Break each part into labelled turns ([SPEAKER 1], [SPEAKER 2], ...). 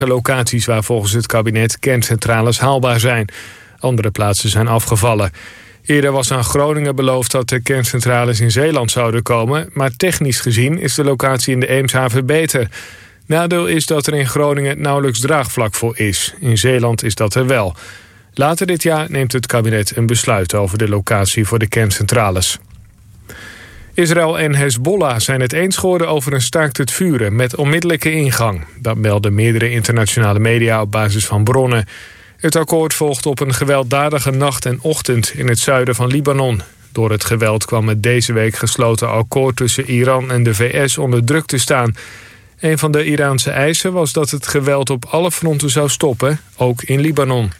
[SPEAKER 1] locaties waar volgens het kabinet kerncentrales haalbaar zijn. Andere plaatsen zijn afgevallen. Eerder was aan Groningen beloofd dat de kerncentrales in Zeeland zouden komen, maar technisch gezien is de locatie in de Eemshaven beter. Nadeel is dat er in Groningen nauwelijks draagvlak voor is. In Zeeland is dat er wel. Later dit jaar neemt het kabinet een besluit over de locatie voor de kerncentrales. Israël en Hezbollah zijn het eens geworden over een staakt het vuren met onmiddellijke ingang. Dat melden meerdere internationale media op basis van bronnen. Het akkoord volgt op een gewelddadige nacht en ochtend in het zuiden van Libanon. Door het geweld kwam het deze week gesloten akkoord tussen Iran en de VS onder druk te staan. Een van de Iraanse eisen was dat het geweld op alle fronten zou stoppen, ook in Libanon.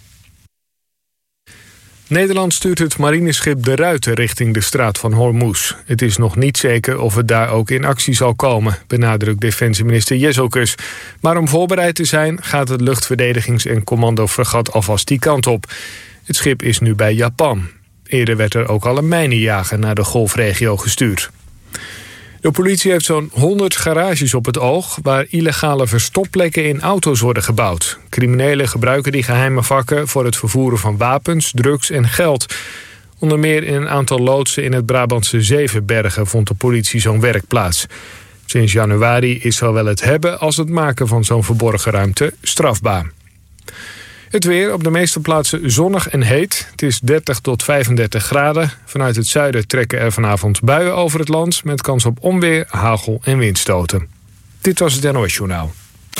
[SPEAKER 1] Nederland stuurt het marineschip De Ruiter richting de straat van Hormuz. Het is nog niet zeker of het daar ook in actie zal komen, benadrukt defensieminister Jezelkus. Maar om voorbereid te zijn gaat het luchtverdedigings- en commandofregat alvast die kant op. Het schip is nu bij Japan. Eerder werd er ook al een mijnenjager naar de golfregio gestuurd. De politie heeft zo'n 100 garages op het oog waar illegale verstopplekken in auto's worden gebouwd. Criminelen gebruiken die geheime vakken voor het vervoeren van wapens, drugs en geld. Onder meer in een aantal loodsen in het Brabantse Zevenbergen vond de politie zo'n werk plaats. Sinds januari is zowel het hebben als het maken van zo'n verborgen ruimte strafbaar. Het weer, op de meeste plaatsen zonnig en heet. Het is 30 tot 35 graden. Vanuit het zuiden trekken er vanavond buien over het land, met kans op onweer, hagel en windstoten. Dit was het NOS Journaal.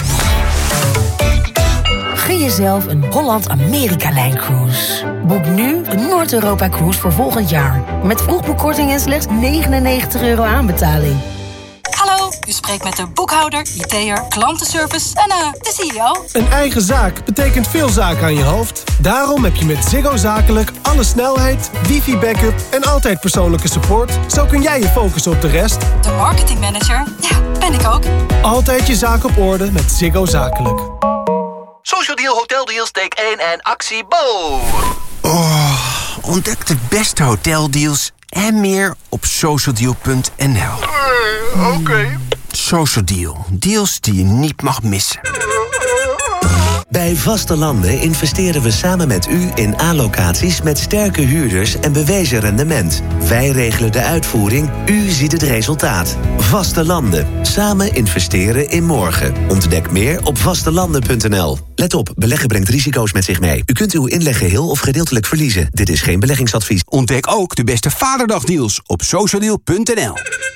[SPEAKER 2] Gun jezelf een Holland-Amerika-lijn-cruise. Boek nu een Noord-Europa-cruise voor volgend jaar. Met vroegboekkorting en slechts €99 aanbetaling.
[SPEAKER 3] Hallo, u spreekt met de boekhouder, IT'er, klantenservice en de CEO.
[SPEAKER 4] Een eigen zaak betekent veel zaken aan je hoofd. Daarom heb je met Ziggo Zakelijk alle snelheid, wifi-backup en altijd persoonlijke support. Zo kun jij je focussen op de rest.
[SPEAKER 3] De marketingmanager, ja, ben ik ook.
[SPEAKER 4] Altijd je zaak op orde met Ziggo Zakelijk.
[SPEAKER 5] Social Deal, Hotel Deals, take 1 en actie Bo!
[SPEAKER 6] Ontdek de beste hoteldeals en meer op socialdeal.nl.
[SPEAKER 5] Oké.
[SPEAKER 6] Social Deal. Deals die je niet mag missen.
[SPEAKER 7] Bij Vaste Landen investeren we samen met u in A-locaties met sterke huurders en bewezen rendement. Wij regelen de uitvoering, u ziet het resultaat. Vaste Landen. Samen investeren in morgen. Ontdek meer op vastelanden.nl. Let op, beleggen brengt risico's met zich mee. U kunt uw inleg geheel of gedeeltelijk verliezen. Dit is geen beleggingsadvies.
[SPEAKER 8] Ontdek ook de beste Vaderdagdeals op socialdeal.nl.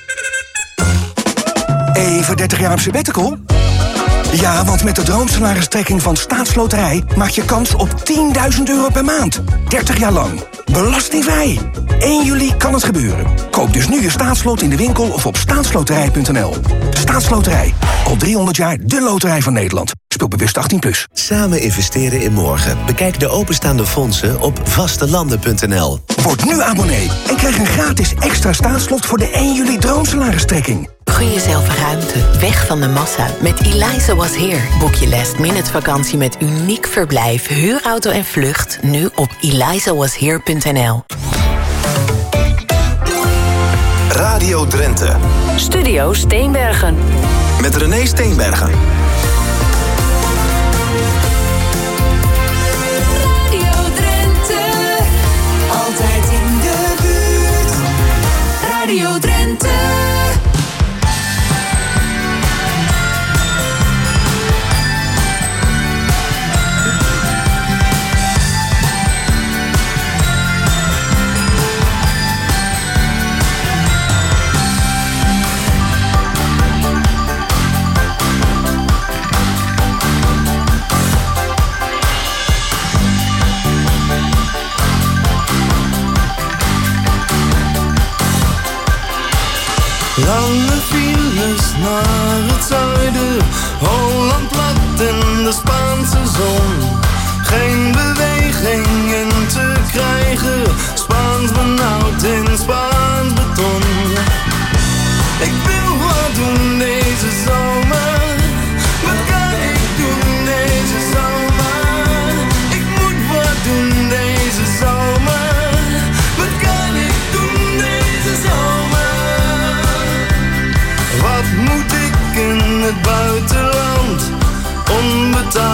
[SPEAKER 9] Even 30 jaar op sabbatical? Ja, want met de droomsalaristrekking van Staatsloterij maak je kans op €10.000 per maand. 30 jaar lang. Belastingvrij. 1 juli kan het gebeuren. Koop dus nu je staatslot in de winkel of op staatsloterij.nl. Staatsloterij. Al 300 jaar de loterij van Nederland. Speel bewust 18+.
[SPEAKER 7] Samen investeren in morgen. Bekijk de openstaande fondsen op vastelanden.nl.
[SPEAKER 9] Word nu abonnee en krijg een gratis extra staatslot voor de 1 juli droomsalaristrekking.
[SPEAKER 2] Gun jezelf ruimte, weg van de massa. Met Eliza Was Here boek je last-minute vakantie met uniek verblijf, huurauto en vlucht. Nu op elizawashere.nl.
[SPEAKER 10] Radio Drenthe.
[SPEAKER 11] Studio Steenbergen.
[SPEAKER 10] Met René Steenbergen.
[SPEAKER 11] Radio Drenthe. Altijd in de buurt. Radio Drenthe.
[SPEAKER 12] Lange files naar het zuiden, Holland plat in de Spaanse zon. Geen beweging in te krijgen, Spaans benauwd in Spaans beton. Ik wil wat doen deze zomer, wat kan ik doen deze zomer? Ik moet wat doen deze zomer, wat kan ik doen deze zomer? Wat moet ik in het buitenland? Onbetaald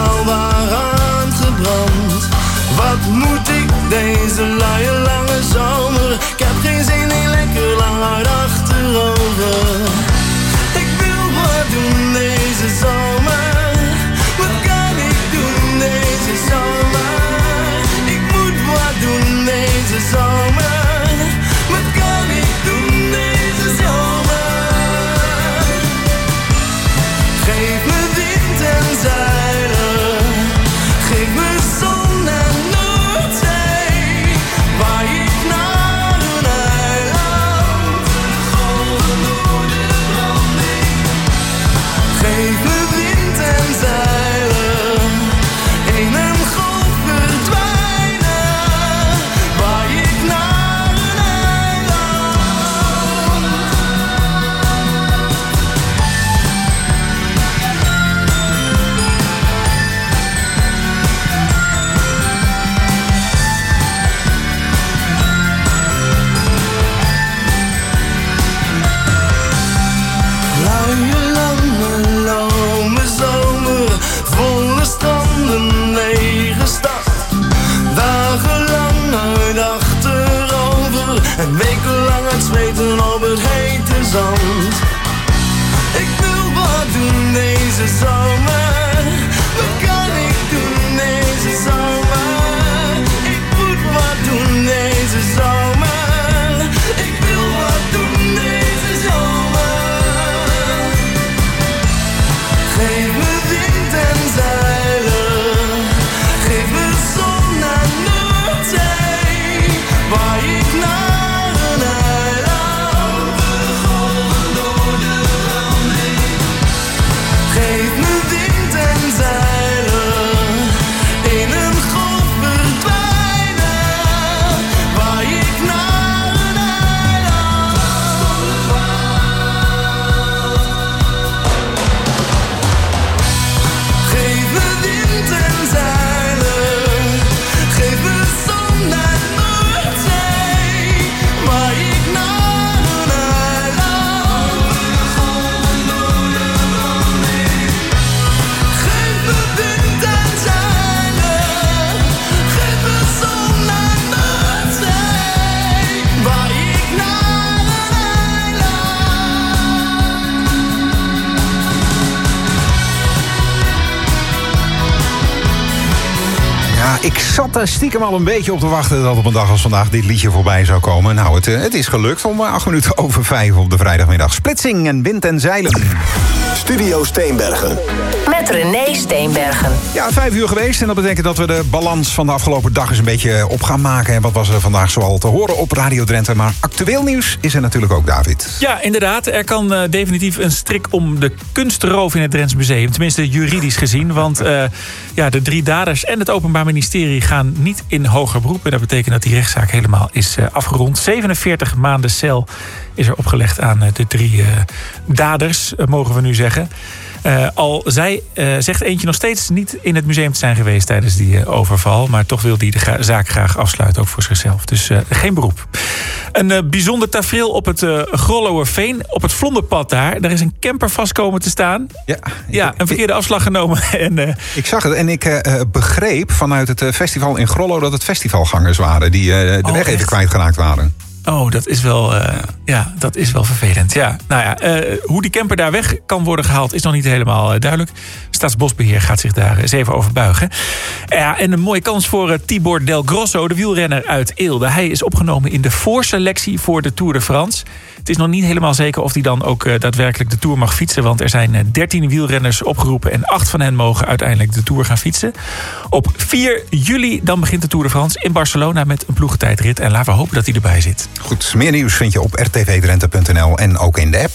[SPEAKER 13] ik zat daar stiekem al een beetje op te wachten dat op een dag als vandaag dit liedje voorbij zou komen. Nou, het is gelukt om 8 minuten over 5 op de vrijdagmiddag. Splitsing en wind en zeilen.
[SPEAKER 10] Studio Steenbergen.
[SPEAKER 2] Met René Steenbergen.
[SPEAKER 13] Ja, 5 uur geweest en dat betekent dat we de balans van de afgelopen dag eens een beetje op gaan maken. En wat was er vandaag zoal te horen op Radio Drenthe. Maar actueel nieuws is er natuurlijk ook, David.
[SPEAKER 14] Ja, inderdaad. Er kan definitief een strik om de kunstroof in het Drents Museum. Tenminste, juridisch gezien. Want de 3 daders en het Openbaar Ministerie gaan niet in hoger beroep. En dat betekent dat die rechtszaak helemaal is afgerond. 47 maanden cel is er opgelegd aan de 3 daders, mogen we nu zeggen. Al zegt eentje nog steeds niet in het museum te zijn geweest tijdens die overval. Maar toch wil hij de zaak graag afsluiten, ook voor zichzelf. Dus geen beroep. Een bijzonder tafereel op het Grollowerveen. Op het Vlonderpad daar is een camper vast komen te staan. Ja, een verkeerde afslag genomen.
[SPEAKER 13] Ik zag het en ik begreep vanuit het festival in Grollo dat het festivalgangers waren die de weg even kwijtgeraakt waren.
[SPEAKER 14] Oh, dat is wel, dat is wel vervelend. Ja, nou ja, hoe die camper daar weg kan worden gehaald is nog niet helemaal duidelijk. Staatsbosbeheer gaat zich daar eens even over buigen. Ja, en een mooie kans voor Tibor Del Grosso, de wielrenner uit Eelde. Hij is opgenomen in de voorselectie voor de Tour de France. Het is nog niet helemaal zeker of hij dan ook daadwerkelijk de Tour mag fietsen. Want er zijn 13 wielrenners opgeroepen en 8 van hen mogen uiteindelijk de Tour gaan fietsen. Op 4 juli dan begint de Tour de France in Barcelona met een ploegentijdrit. En laten we hopen dat hij erbij zit.
[SPEAKER 13] Goed, meer nieuws vind je op rtvdrenthe.nl en ook in de app.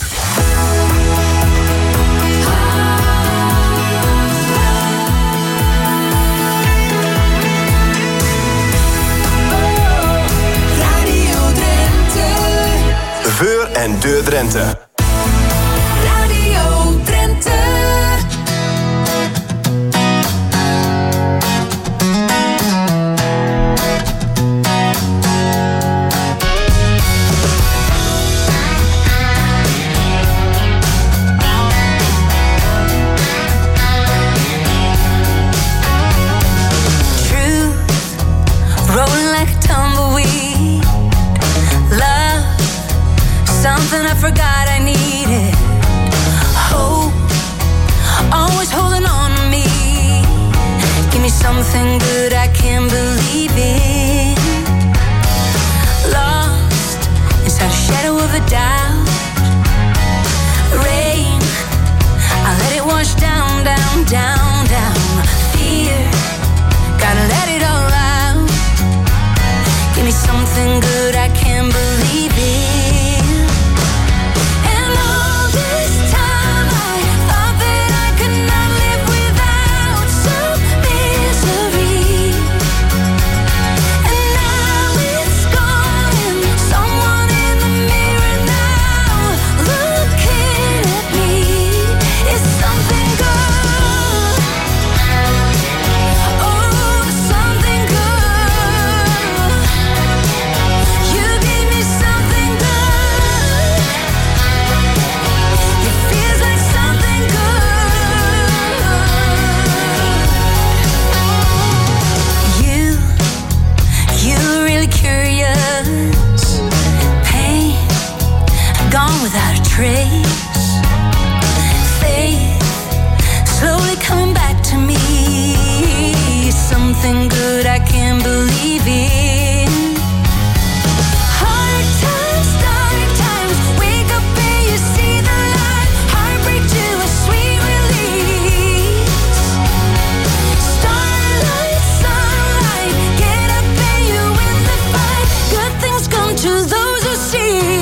[SPEAKER 10] Veur en Deur Drenthe.
[SPEAKER 11] Radio Drenthe.
[SPEAKER 15] Something I forgot I needed. Hope, always holding on to me. Give me something good I can believe in. Lost inside a shadow of a doubt. Rain, I let it wash down, down, down, down. Fear, gotta let it all out. Give me something good I can believe in. Without a trace, faith slowly coming back to me. Something good I can believe in. Hard times, dark times, wake up and you see the light. Heartbreak to a sweet release. Starlight, sunlight, get up and you win the fight. Good things come to those who see.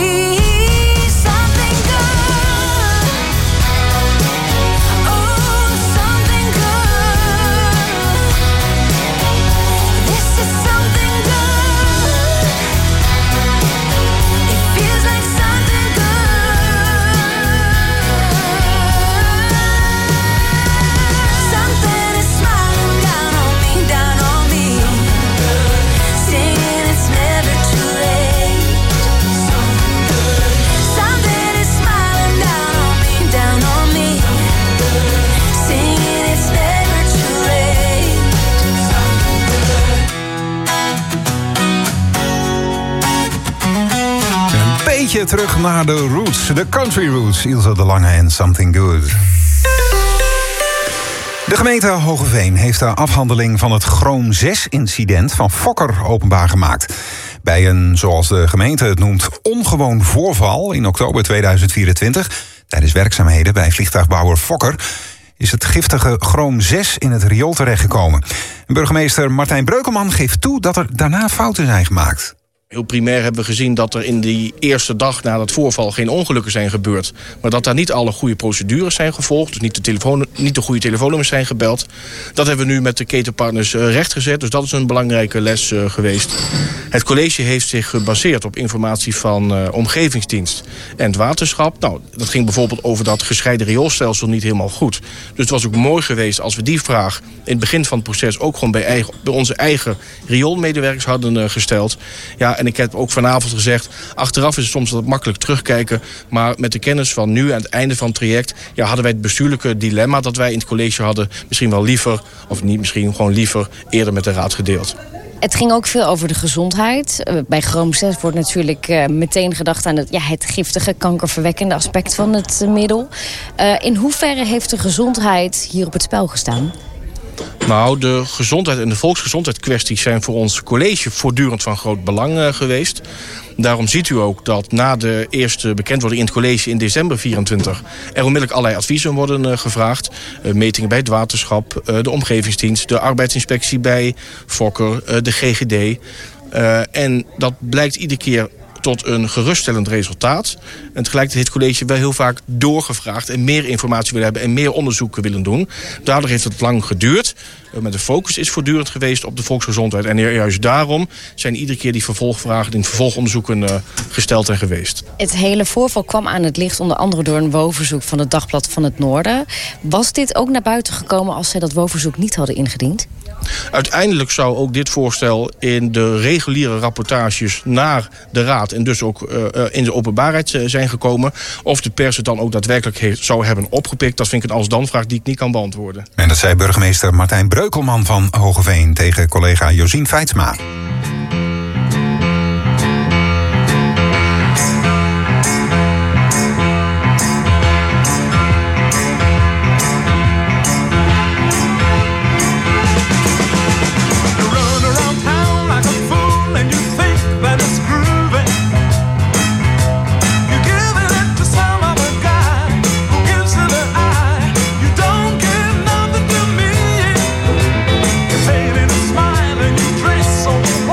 [SPEAKER 13] Terug naar de roots, de country roots. Ilse de Lange en Something Good. De gemeente Hoogeveen heeft de afhandeling van het Chroom 6-incident van Fokker openbaar gemaakt. Bij een, zoals de gemeente het noemt, ongewoon voorval in oktober 2024... tijdens werkzaamheden bij vliegtuigbouwer Fokker is het giftige Chroom 6 in het riool terechtgekomen. Burgemeester Martijn Breukelman geeft toe dat er daarna fouten zijn gemaakt.
[SPEAKER 16] Heel primair hebben we gezien dat er in die eerste dag na dat voorval geen ongelukken zijn gebeurd. Maar dat daar niet alle goede procedures zijn gevolgd. Dus niet de goede telefoonnummers zijn gebeld. Dat hebben we nu met de ketenpartners rechtgezet. Dus dat is een belangrijke les geweest. Het college heeft zich gebaseerd op informatie van omgevingsdienst en het waterschap. Nou, dat ging bijvoorbeeld over dat gescheiden rioolstelsel niet helemaal goed. Dus het was ook mooi geweest als we die vraag in het begin van het proces ook gewoon bij onze eigen rioolmedewerkers hadden gesteld. Ja, en ik heb ook vanavond gezegd, achteraf is het soms wat makkelijk terugkijken. Maar met de kennis van nu aan het einde van het traject, ja, hadden wij het bestuurlijke dilemma dat wij in het college hadden misschien wel liever, of niet misschien, gewoon liever eerder met de raad gedeeld.
[SPEAKER 17] Het ging ook veel over de gezondheid. Bij Chroom 6 wordt natuurlijk meteen gedacht aan het giftige, kankerverwekkende aspect van het middel. In hoeverre heeft de gezondheid hier op het spel gestaan?
[SPEAKER 16] Nou, de gezondheid en de volksgezondheidskwesties zijn voor ons college voortdurend van groot belang geweest. Daarom ziet u ook dat na de eerste bekendwording in het college in december 2024... er onmiddellijk allerlei adviezen worden gevraagd. Metingen bij het waterschap, de omgevingsdienst, de arbeidsinspectie bij Fokker, de GGD. En dat blijkt iedere keer tot een geruststellend resultaat. En tegelijkertijd heeft het college wel heel vaak doorgevraagd en meer informatie willen hebben en meer onderzoeken willen doen. Daardoor heeft het lang geduurd. Maar de focus is voortdurend geweest op de volksgezondheid. En juist daarom zijn iedere keer die vervolgvragen in vervolgonderzoeken gesteld en geweest.
[SPEAKER 17] Het hele voorval kwam aan het licht onder andere door een WO-verzoek van het Dagblad van het Noorden. Was dit ook naar buiten gekomen als zij dat WO-verzoek niet hadden ingediend?
[SPEAKER 16] Uiteindelijk zou ook dit voorstel in de reguliere rapportages naar de raad en dus ook in de openbaarheid zijn gekomen. Of de pers het dan ook daadwerkelijk zou hebben opgepikt, dat vind ik een als-dan-vraag die ik niet kan beantwoorden.
[SPEAKER 13] En dat zei burgemeester Martijn Breukelman van Hoogeveen tegen collega Josien Feitsma.
[SPEAKER 12] So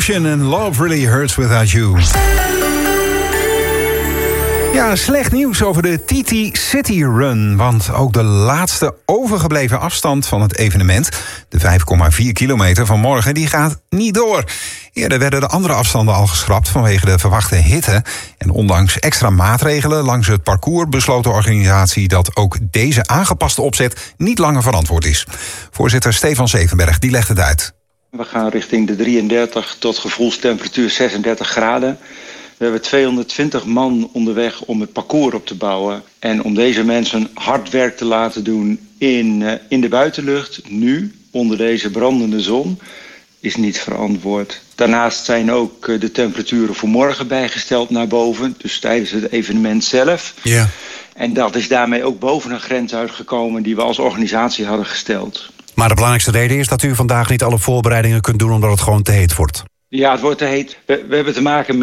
[SPEAKER 13] Ocean and Love Really Hurts Without You. Ja, slecht nieuws over de TT City Run. Want ook de laatste overgebleven afstand van het evenement, de 5,4 kilometer van morgen, die gaat niet door. Eerder werden de andere afstanden al geschrapt vanwege de verwachte hitte. En ondanks extra maatregelen langs het parcours besloot de organisatie dat ook deze aangepaste opzet niet langer verantwoord is. Voorzitter Stefan Zevenberg die legt het uit.
[SPEAKER 18] We gaan richting de 33 tot gevoelstemperatuur 36 graden. We hebben 220 man onderweg om het parcours op te bouwen. En om deze mensen hard werk te laten doen in de buitenlucht, nu, onder deze brandende zon, is niet verantwoord. Daarnaast zijn ook de temperaturen voor morgen bijgesteld naar boven. Dus tijdens het evenement zelf. Ja. En dat is daarmee ook boven een grens uitgekomen die we als organisatie hadden gesteld.
[SPEAKER 19] Maar de belangrijkste reden is dat u vandaag niet alle voorbereidingen kunt doen omdat het gewoon te heet wordt.
[SPEAKER 18] Ja, het wordt te heet. We hebben te maken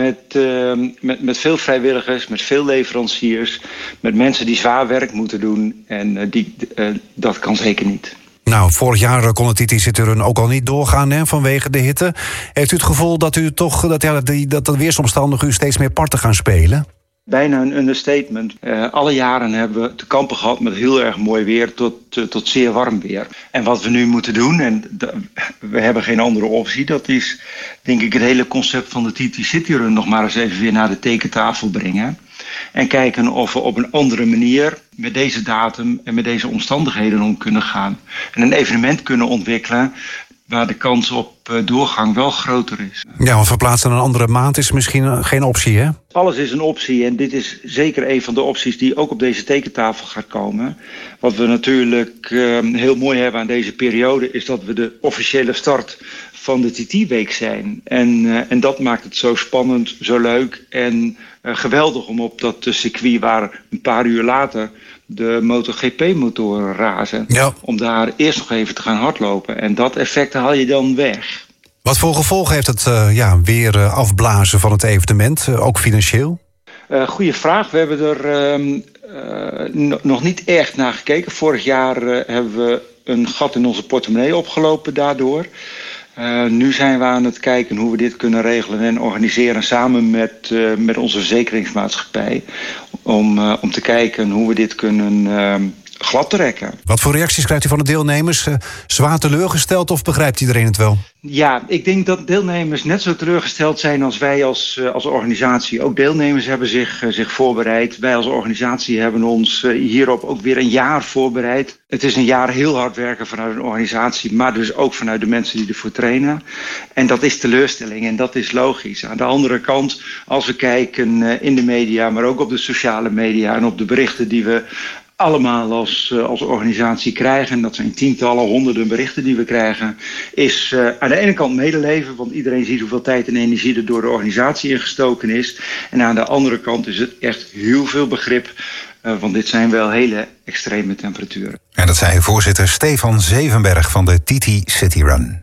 [SPEAKER 18] met veel vrijwilligers, met veel leveranciers, met mensen die zwaar werk moeten doen. En dat kan zeker niet.
[SPEAKER 19] Nou, vorig jaar kon het TT City Run ook al niet doorgaan vanwege de hitte. Heeft u het gevoel dat u toch dat de weersomstandigheden u steeds meer parten gaan spelen?
[SPEAKER 18] Bijna een understatement. Alle jaren hebben we te kampen gehad met heel erg mooi weer tot zeer warm weer. En wat we nu moeten doen, en we hebben geen andere optie, dat is denk ik het hele concept van de TT City Run nog maar eens even weer naar de tekentafel brengen. En kijken of we op een andere manier met deze datum en met deze omstandigheden om kunnen gaan. En een evenement kunnen ontwikkelen waar de kans op doorgang wel groter is.
[SPEAKER 19] Ja, want verplaatsen naar een andere maand is misschien geen optie, hè?
[SPEAKER 18] Alles is een optie en dit is zeker een van de opties die ook op deze tekentafel gaat komen. Wat we natuurlijk heel mooi hebben aan deze periode is dat we de officiële start van de TT-week zijn. En dat maakt het zo spannend, zo leuk en geweldig om op dat circuit waar een paar uur later de MotoGP-motoren razen. Ja. Om daar eerst nog even te gaan hardlopen. En dat effect haal je dan weg.
[SPEAKER 19] Wat voor gevolgen heeft het weer afblazen van het evenement, ook financieel?
[SPEAKER 18] Goeie vraag. We hebben er nog niet echt naar gekeken. Vorig jaar hebben we een gat in onze portemonnee opgelopen daardoor. Nu zijn we aan het kijken hoe we dit kunnen regelen en organiseren samen met onze verzekeringsmaatschappij. Om te kijken hoe we dit kunnen gladtrekken.
[SPEAKER 19] Wat voor reacties krijgt u van de deelnemers? Zwaar teleurgesteld of begrijpt iedereen het wel?
[SPEAKER 18] Ja, ik denk dat deelnemers net zo teleurgesteld zijn als wij als organisatie. Ook deelnemers hebben zich voorbereid. Wij als organisatie hebben ons hierop ook weer een jaar voorbereid. Het is een jaar heel hard werken vanuit een organisatie, maar dus ook vanuit de mensen die ervoor trainen. En dat is teleurstelling en dat is logisch. Aan de andere kant, als we kijken in de media, maar ook op de sociale media en op de berichten die we allemaal als organisatie krijgen, en dat zijn tientallen, honderden berichten die we krijgen, is aan de ene kant medeleven, want iedereen ziet hoeveel tijd en energie er door de organisatie ingestoken is. En aan de andere kant is het echt heel veel begrip, want dit zijn wel hele extreme temperaturen.
[SPEAKER 13] En dat zei voorzitter Stefan Zevenberg van de TT City Run.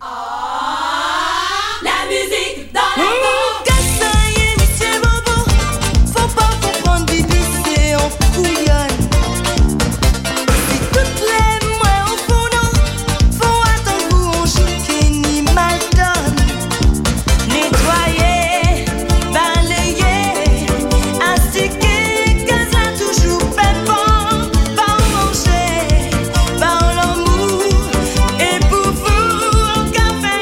[SPEAKER 15] Café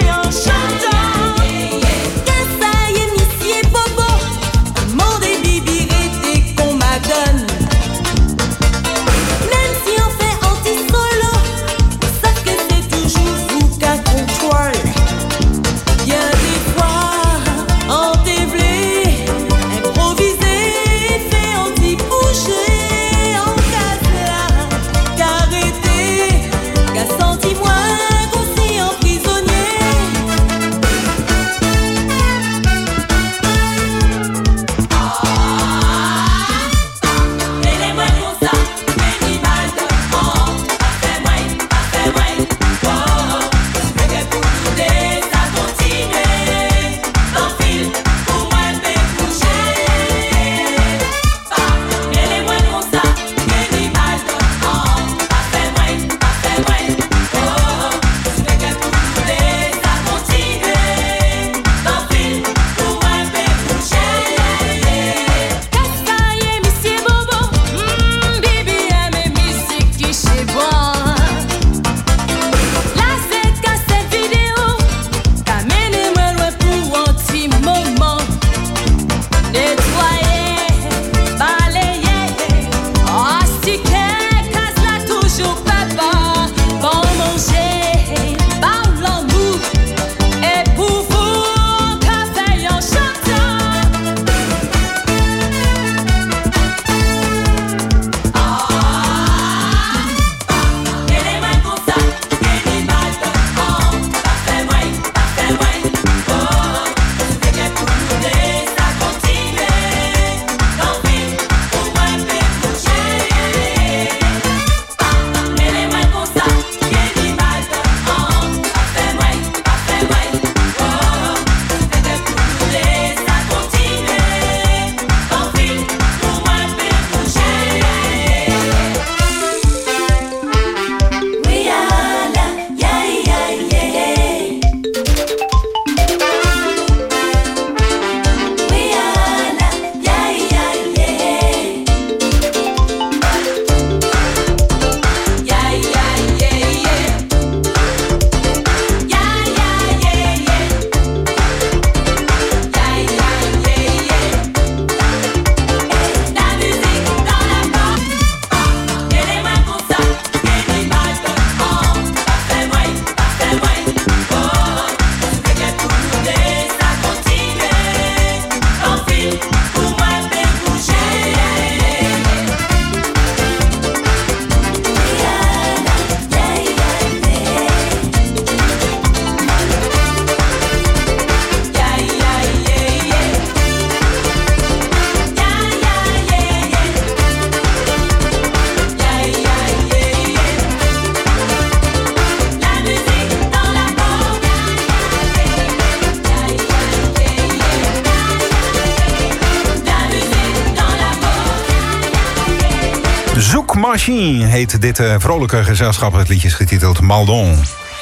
[SPEAKER 13] Zoekmachine heet dit vrolijke gezelschap. Het liedje is getiteld Maldon.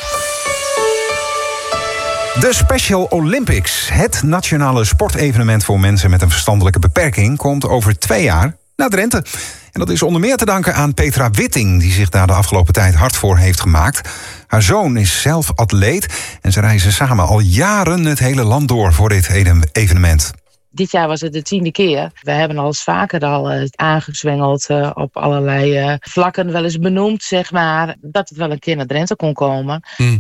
[SPEAKER 13] De Special Olympics, het nationale sportevenement voor mensen met een verstandelijke beperking, komt over 2 jaar naar Drenthe. En dat is onder meer te danken aan Petra Witting, die zich daar de afgelopen tijd hard voor heeft gemaakt. Haar zoon is zelf atleet en ze reizen samen al jaren het hele land door voor dit evenement.
[SPEAKER 20] Dit jaar was het de 10e keer. We hebben al eens vaker aangezwengeld op allerlei vlakken, wel eens benoemd, zeg maar, dat het wel een keer naar Drenthe kon komen.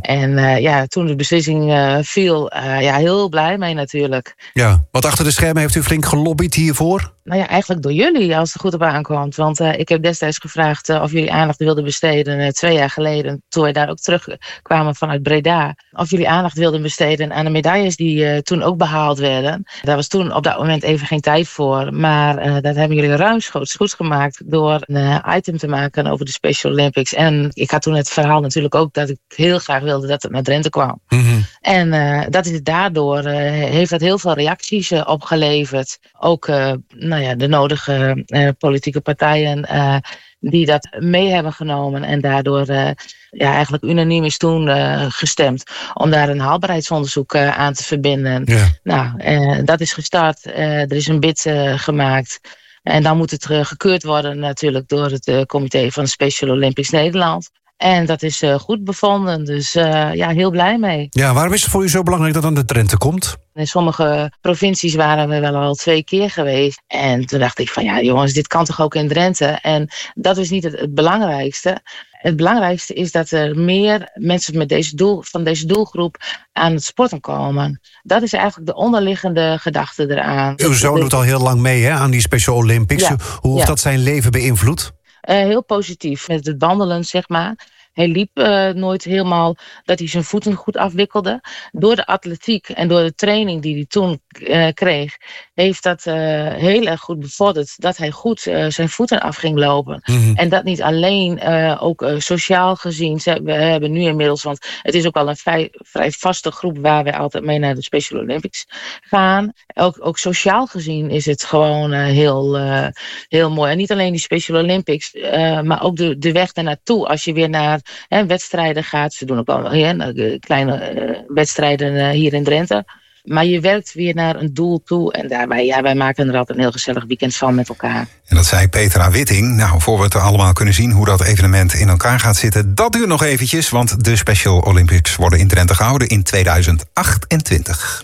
[SPEAKER 20] En toen de beslissing viel, heel blij mee natuurlijk.
[SPEAKER 19] Ja, want achter de schermen heeft u flink gelobbyd hiervoor?
[SPEAKER 20] Nou ja, eigenlijk door jullie, als het goed op aankomt. Want ik heb destijds gevraagd of jullie aandacht wilden besteden 2 jaar geleden, toen wij daar ook terugkwamen vanuit Breda. Of jullie aandacht wilden besteden aan de medailles die toen ook behaald werden. Daar was toen op dat moment even geen tijd voor. Maar dat hebben jullie ruimschoots goed gemaakt door een item te maken over de Special Olympics. En ik had toen het verhaal natuurlijk ook dat ik heel graag wilde dat het naar Drenthe kwam. Mm-hmm. En dat is daardoor heeft dat heel veel reacties opgeleverd. Ook de nodige politieke partijen die dat mee hebben genomen. En daardoor eigenlijk unaniem is toen gestemd om daar een haalbaarheidsonderzoek aan te verbinden. Ja. Nou, dat is gestart. Er is een bid gemaakt. En dan moet het gekeurd worden natuurlijk door het comité van Special Olympics Nederland. En dat is goed bevonden, dus heel blij mee.
[SPEAKER 19] Ja, waarom is het voor u zo belangrijk dat aan de Drenthe komt?
[SPEAKER 20] In sommige provincies waren we wel al 2 keer geweest. En toen dacht ik van jongens, dit kan toch ook in Drenthe? En dat is niet het belangrijkste. Het belangrijkste is dat er meer mensen met van deze doelgroep aan het sporten komen. Dat is eigenlijk de onderliggende gedachte eraan.
[SPEAKER 19] Uw zoon doet al heel lang mee aan die Special Olympics. Ja, hoe heeft dat zijn leven beïnvloed?
[SPEAKER 20] Heel positief. Met het wandelen, zeg maar. Hij liep nooit helemaal dat hij zijn voeten goed afwikkelde. Door de atletiek en door de training die hij toen kreeg, heeft dat heel erg goed bevorderd dat hij goed zijn voeten af ging lopen. Mm-hmm. En dat niet alleen, ook sociaal gezien. We hebben nu inmiddels, want het is ook al een vrij vaste groep waar we altijd mee naar de Special Olympics gaan. Ook sociaal gezien is het gewoon heel mooi. En niet alleen die Special Olympics, maar ook de weg daarnaartoe. Als je weer naar wedstrijden gaat. Ze doen ook al kleine wedstrijden hier in Drenthe. Maar je werkt weer naar een doel toe. En daarbij, wij maken er altijd een heel gezellig weekend van met elkaar.
[SPEAKER 13] En dat zei Petra Witting. Nou, voor we het allemaal kunnen zien hoe dat evenement in elkaar gaat zitten, dat duurt nog eventjes, want de Special Olympics worden in Drenthe gehouden in 2028.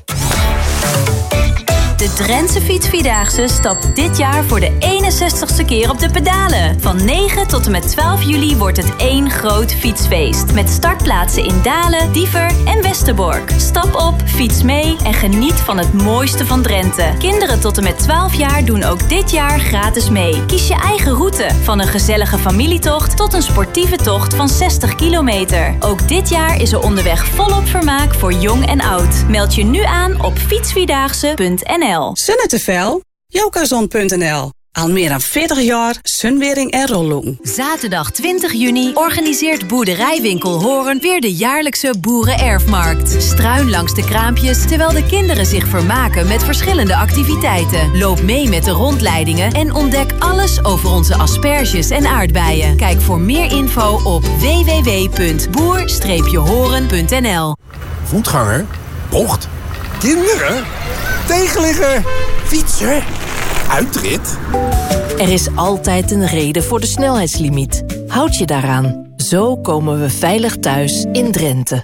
[SPEAKER 21] De Drentse Fietsvierdaagse stapt dit jaar voor de 61ste keer op de pedalen. Van 9 tot en met 12 juli wordt het 1 groot fietsfeest. Met startplaatsen in Dalen, Diever en Westerbork. Stap op, fiets mee en geniet van het mooiste van Drenthe. Kinderen tot en met 12 jaar doen ook dit jaar gratis mee. Kies je eigen route. Van een gezellige familietocht tot een sportieve tocht van 60 kilometer. Ook dit jaar is er onderweg volop vermaak voor jong en oud. Meld je nu aan op fietsvierdaagse.nl.
[SPEAKER 22] Sunnetevel, Jokazon.nl. Al meer dan 40 jaar sunwering en rolloen.
[SPEAKER 21] Zaterdag 20 juni organiseert Boerderijwinkel Hoorn weer de jaarlijkse Boerenerfmarkt. Struin langs de kraampjes terwijl de kinderen zich vermaken met verschillende activiteiten. Loop mee met de rondleidingen en ontdek alles over onze asperges en aardbeien. Kijk voor meer info op www.boer-horen.nl.
[SPEAKER 23] Voetganger, bocht, kinderen, tegenligger, fietser, uitrit.
[SPEAKER 24] Er is altijd een reden voor de snelheidslimiet. Houd je daaraan. Zo komen we veilig thuis in Drenthe.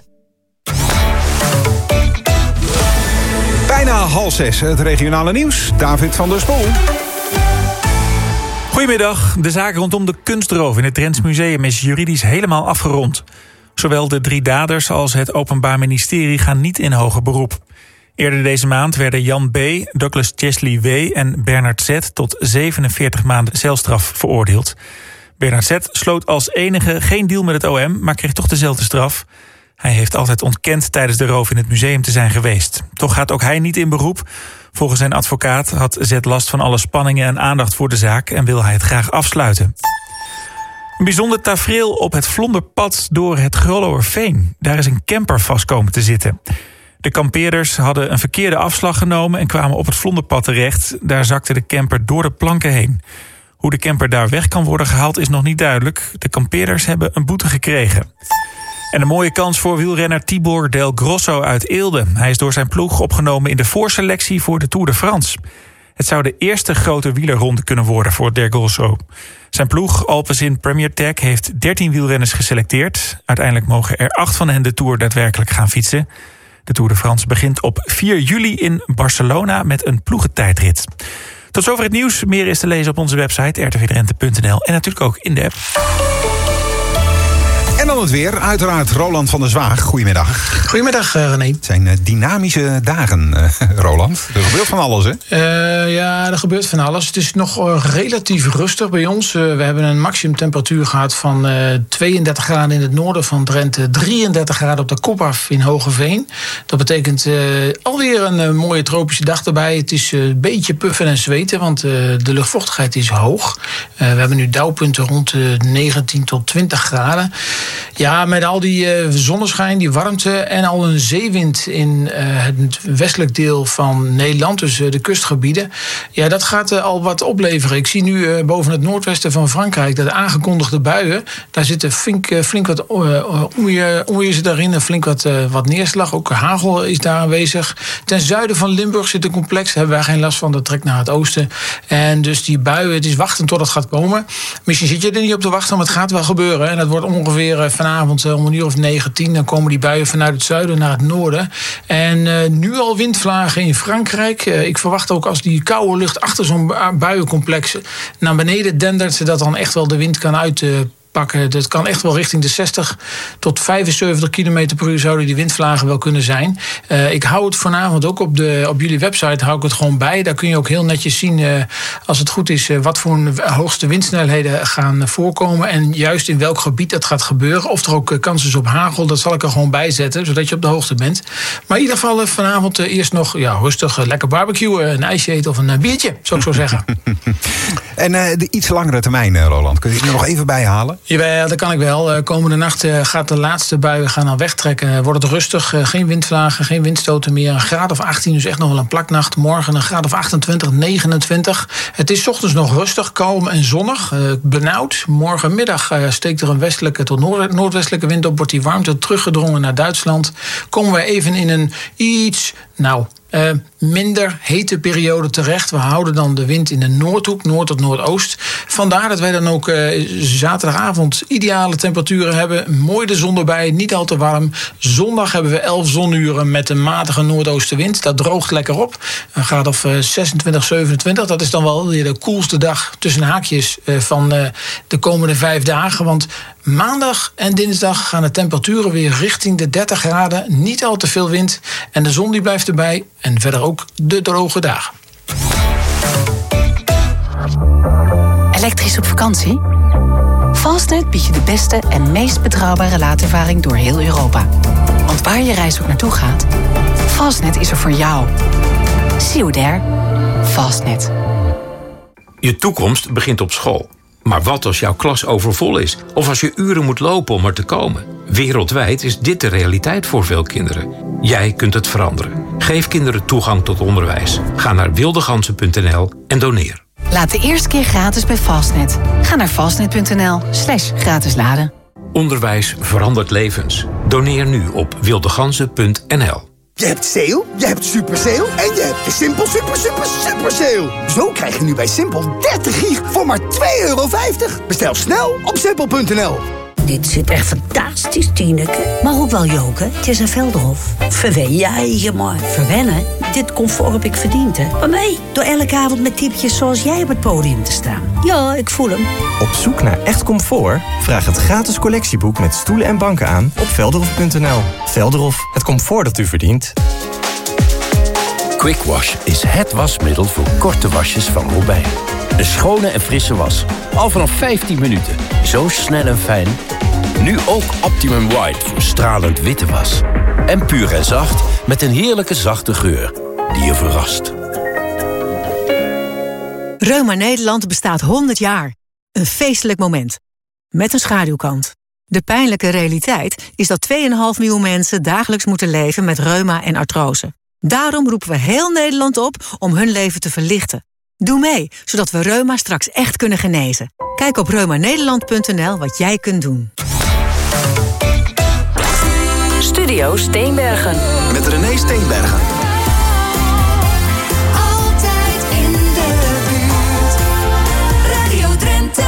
[SPEAKER 13] Bijna 5:30, het regionale nieuws. David van der Spoel.
[SPEAKER 14] Goedemiddag. De zaak rondom de kunstroof in het Drents Museum is juridisch helemaal afgerond. Zowel de 3 daders als het Openbaar Ministerie gaan niet in hoger beroep. Eerder deze maand werden Jan B., Douglas Chesley W. en Bernard Z. tot 47 maanden celstraf veroordeeld. Bernard Z. sloot als enige geen deal met het OM, maar kreeg toch dezelfde straf. Hij heeft altijd ontkend tijdens de roof in het museum te zijn geweest. Toch gaat ook hij niet in beroep. Volgens zijn advocaat had Z. last van alle spanningen en aandacht voor de zaak en wil hij het graag afsluiten. Een bijzonder tafereel op het Vlonderpad door het Grollowerveen. Daar is een camper vast komen te zitten. De kampeerders hadden een verkeerde afslag genomen en kwamen op het Vlonderpad terecht. Daar zakte de camper door de planken heen. Hoe de camper daar weg kan worden gehaald is nog niet duidelijk. De kampeerders hebben een boete gekregen. En een mooie kans voor wielrenner Tibor Del Grosso uit Eelde. Hij is door zijn ploeg opgenomen in de voorselectie voor de Tour de France. Het zou de eerste grote wielerronde kunnen worden voor Del Grosso. Zijn ploeg, Alpecin Premier Tech, heeft 13 wielrenners geselecteerd. Uiteindelijk mogen er 8 van hen de Tour daadwerkelijk gaan fietsen. De Tour de France begint op 4 juli in Barcelona met een ploegentijdrit. Tot zover het nieuws. Meer is te lezen op onze website rtvdrenthe.nl en natuurlijk ook in de app.
[SPEAKER 13] En dan het weer. Uiteraard Roland van der Zwaag. Goedemiddag.
[SPEAKER 1] Goedemiddag, René.
[SPEAKER 13] Het zijn dynamische dagen, Roland. Er gebeurt van alles, hè?
[SPEAKER 1] Ja, er gebeurt van alles. Het is nog relatief rustig bij ons. We hebben een maximumtemperatuur gehad van 32 graden in het noorden van Drenthe. 33 graden op de kop af in Hogeveen. Dat betekent alweer een mooie tropische dag erbij. Het is een beetje puffen en zweten, want de luchtvochtigheid is hoog. We hebben nu dauwpunten rond 19 tot 20 graden. Ja, met al die zonneschijn, die warmte en al een zeewind in het westelijk deel van Nederland, dus de kustgebieden. Ja, dat gaat al wat opleveren. Ik zie nu boven het noordwesten van Frankrijk dat de aangekondigde buien, daar zitten flink wat onweer zit daarin, flink wat neerslag. Ook hagel is daar aanwezig. Ten zuiden van Limburg zit een complex, daar hebben wij geen last van, dat trekt naar het oosten. En dus die buien, het is wachten tot het gaat komen. Misschien zit je er niet op te wachten, maar het gaat wel gebeuren. En dat wordt ongeveer vanavond om een uur of 9, 10... dan komen die buien vanuit het zuiden naar het noorden. En nu al windvlagen in Frankrijk. Ik verwacht ook als die koude lucht achter zo'n buiencomplex naar beneden dendert, dat dan echt wel de wind kan uitpakken. Dat kan echt wel richting de 60 tot 75 km per uur zouden die windvlagen wel kunnen zijn. Ik hou het vanavond ook op jullie website hou ik het gewoon bij. Daar kun je ook heel netjes zien, als het goed is, wat voor hoogste windsnelheden gaan voorkomen. En juist in welk gebied dat gaat gebeuren. Of er ook kans is op hagel, dat zal ik er gewoon bij zetten, zodat je op de hoogte bent. Maar in ieder geval vanavond eerst nog rustig lekker barbecuen, een ijsje eten of een biertje, zou ik zo zeggen.
[SPEAKER 13] En de iets langere termijn, Roland, kun je het er nog even bij halen?
[SPEAKER 1] Ja, dat kan ik wel. Komende nacht gaat de laatste buien al wegtrekken. Wordt het rustig, geen windvlagen, geen windstoten meer. Een graad of 18, dus echt nog wel een plaknacht. Morgen een graad of 28, 29. Het is 's ochtends nog rustig, kalm en zonnig. Benauwd. Morgenmiddag steekt er een westelijke tot noordwestelijke wind op. Wordt die warmte teruggedrongen naar Duitsland. Komen we even in een iets minder hete periode terecht. We houden dan de wind in de noordhoek, noord tot noordoost. Vandaar dat wij dan ook zaterdagavond ideale temperaturen hebben. Mooi de zon erbij, niet al te warm. Zondag hebben we 11 zonuren met een matige noordoostenwind. Dat droogt lekker op. Een graad of 26, 27. Dat is dan wel weer de koelste dag tussen haakjes van de komende 5 dagen. Want maandag en dinsdag gaan de temperaturen weer richting de 30 graden. Niet al te veel wind. En de zon die blijft erbij. En verder ook de droge dagen.
[SPEAKER 3] Elektrisch op vakantie? Fastnet biedt je de beste en meest betrouwbare laadervaring door heel Europa. Want waar je reis ook naartoe gaat, Fastnet is er voor jou. See you there. Fastnet.
[SPEAKER 4] Je toekomst begint op school. Maar wat als jouw klas overvol is? Of als je uren moet lopen om er te komen? Wereldwijd is dit de realiteit voor veel kinderen. Jij kunt het veranderen. Geef kinderen toegang tot onderwijs. Ga naar wildegansen.nl en doneer.
[SPEAKER 3] Laat de eerste keer gratis bij Fastnet. Ga naar fastnet.nl/gratis laden.
[SPEAKER 4] Onderwijs verandert levens. Doneer nu op wildegansen.nl.
[SPEAKER 5] Je hebt sale, je hebt super sale en je hebt de Simpel super sale. Zo krijg je nu bij Simpel 30 gig voor maar €2,50. Bestel snel op simpel.nl.
[SPEAKER 25] Dit zit echt fantastisch, Tineke. Maar ook wel joken. Het is een Velderhof. Verwen jij je maar. Verwennen? Dit comfort heb ik verdiend, hè. Waarmee? Door elke avond met typetjes zoals jij op het podium te staan. Ja, ik voel hem.
[SPEAKER 26] Op zoek naar echt comfort? Vraag het gratis collectieboek met stoelen en banken aan op velderhof.nl. Velderhof, het comfort dat u verdient.
[SPEAKER 27] Quick Wash is het wasmiddel voor korte wasjes van Robijn. Een schone en frisse was. Al vanaf 15 minuten. Zo snel en fijn. Nu ook Optimum White voor stralend witte was. En puur en zacht met een heerlijke zachte geur die je verrast.
[SPEAKER 28] Reuma Nederland bestaat 100 jaar. Een feestelijk moment. Met een schaduwkant. De pijnlijke realiteit is dat 2,5 miljoen mensen dagelijks moeten leven met reuma en artrose. Daarom roepen we heel Nederland op om hun leven te verlichten. Doe mee, zodat we reuma straks echt kunnen genezen. Kijk op reumanederland.nl wat jij kunt doen.
[SPEAKER 24] Studio Steenbergen.
[SPEAKER 2] Met René Steenbergen.
[SPEAKER 15] Altijd in de buurt. Radio Drenthe.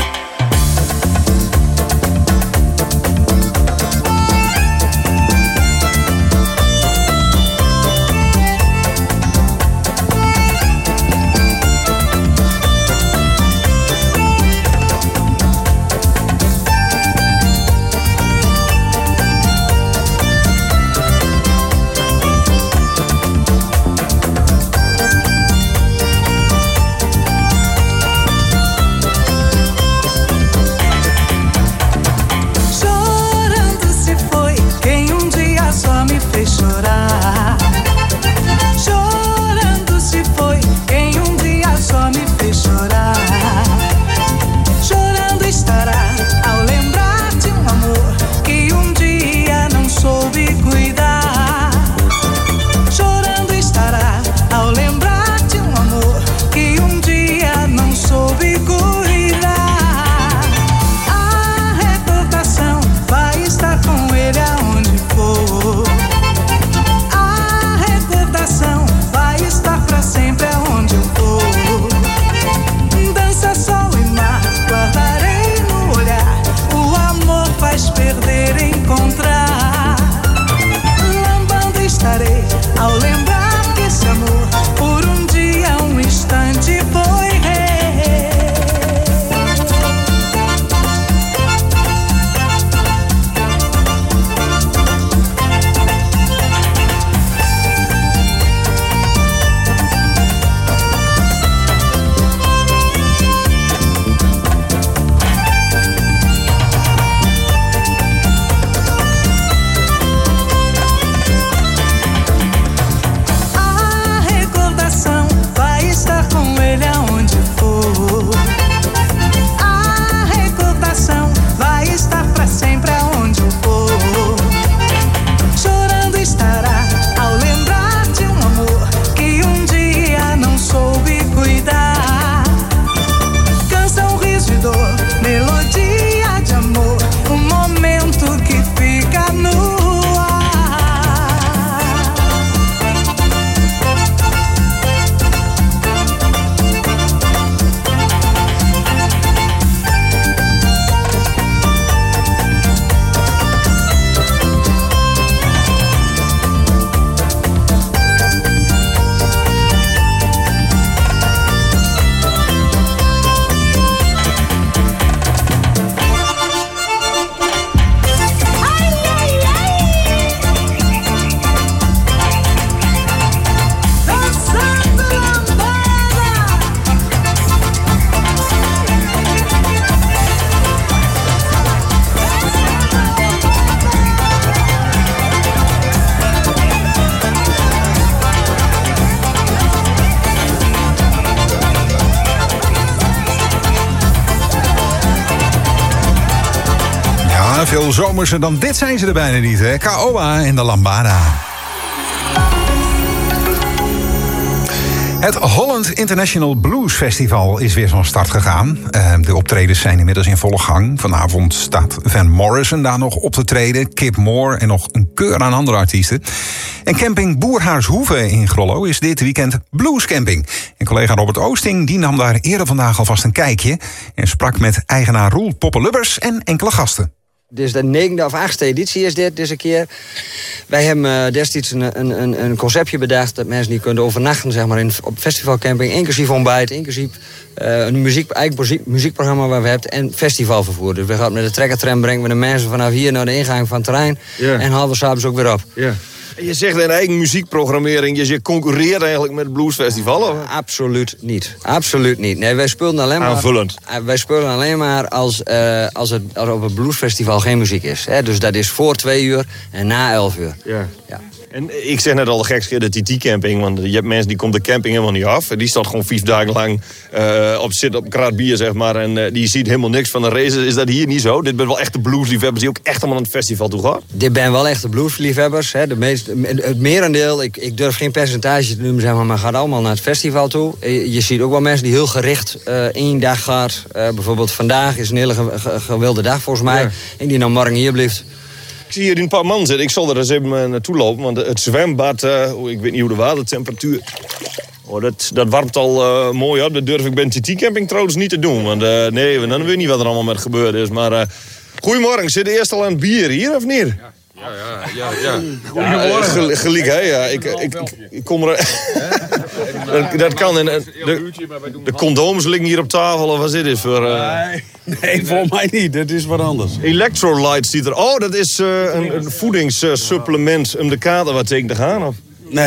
[SPEAKER 13] Veel zomerser dan dit zijn ze er bijna niet, hè? Caoba en de Lambada. Het Holland International Blues Festival is weer van start gegaan. De optredens zijn inmiddels in volle gang. Vanavond staat Van Morrison daar nog op te treden. Kip Moore en nog een keur aan andere artiesten. En camping Boerhaarshoeve in Grollo is dit weekend bluescamping. En collega Robert Oosting die nam daar eerder vandaag alvast een kijkje. En sprak met eigenaar Roel Poppelubbers en enkele gasten.
[SPEAKER 6] Dus de 9e of 8e editie is dit deze keer. Wij hebben destijds een conceptje bedacht dat mensen die kunnen overnachten, zeg maar, op festivalcamping, inclusief ontbijt, inclusief een muziekprogramma waar we hebben en festivalvervoer. Dus we gaan met de trekkertram brengen we de mensen vanaf hier naar de ingang van het terrein en halen we s'avonds ook weer op.
[SPEAKER 7] Ja. Je zegt een eigen muziekprogrammering, je concurreert eigenlijk met het bluesfestival? Of?
[SPEAKER 6] Absoluut niet. Absoluut niet. Nee, wij spelen alleen maar.
[SPEAKER 7] Aanvullend.
[SPEAKER 6] Wij spelen alleen maar als er op het bluesfestival geen muziek is. Hè? Dus dat is voor 2 uur en na 11 uur.
[SPEAKER 7] Ja.
[SPEAKER 6] Ja.
[SPEAKER 7] En ik zeg net al de gekste de TT-camping. Want je hebt mensen die komt de camping helemaal niet af. Die staat gewoon 5 dagen lang zit op een kraat bier, zeg maar. En die ziet helemaal niks van de races. Is dat hier niet zo? Dit zijn wel echte bluesliefhebbers die ook echt allemaal aan het festival toe gaan?
[SPEAKER 6] Dit zijn wel echte bluesliefhebbers. Hè. Het merendeel, ik durf geen percentage te noemen, zeg maar gaat allemaal naar het festival toe. Je ziet ook wel mensen die heel gericht 1 dag gaat. Bijvoorbeeld vandaag is een hele gewilde dag volgens mij. Ja. En die dan morgen hier blijft.
[SPEAKER 7] Ik zie hier een paar man zitten. Ik zal er eens even naartoe lopen. Want het zwembad, ik weet niet hoe de watertemperatuur... dat warmt al mooi op. Dat durf ik bij een TT-camping trouwens niet te doen. Want nee, dan weet je niet wat er allemaal met gebeurd is. Maar goedemorgen, zit je eerst al aan het bier hier of niet? Ja. Goedemorgen. Gelijk, hè? Ja. Ik kom er... dat kan. De condooms liggen hier op tafel. Of wat is dit voor...
[SPEAKER 23] Nee, volgens mij niet. Dat is wat anders.
[SPEAKER 7] Electrolytes die er... Oh, dat is een voedingssupplement om de kater wat tegen te gaan, of?